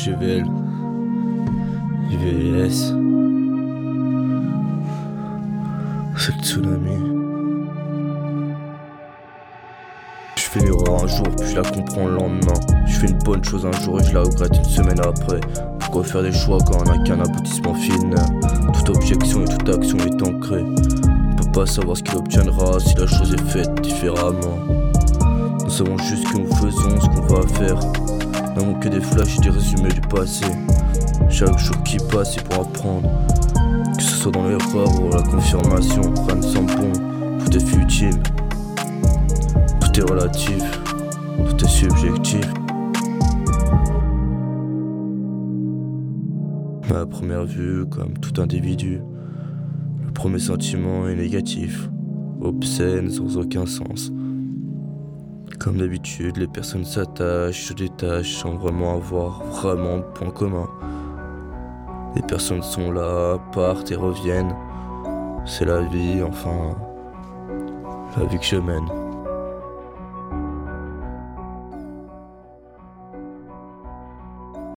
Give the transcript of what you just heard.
HGVL, IVS, c'est le tsunami. Je fais l'erreur un jour, puis je la comprends le lendemain. Je fais une bonne chose un jour et je la regrette une semaine après. Pourquoi faire des choix quand on n'a qu'un aboutissement final? Toute objection et toute action est ancrée. On peut pas savoir ce qu'il obtiendra si la chose est faite différemment. Nous savons juste ce que nous faisons, ce qu'on va faire. Nous n'avons que des flashs et des résumés du passé. Chaque jour qui passe est pour apprendre. Que ce soit dans l'erreur ou la confirmation, rien ne semble bon, tout est futile. Tout est relatif, tout est subjectif. Mais à première vue, comme tout individu, le premier sentiment est négatif, obscène, sans aucun sens. Comme d'habitude, les personnes s'attachent, se détachent sans vraiment avoir vraiment de points communs. Les personnes sont là, partent et reviennent. C'est la vie, enfin, la vie que je mène.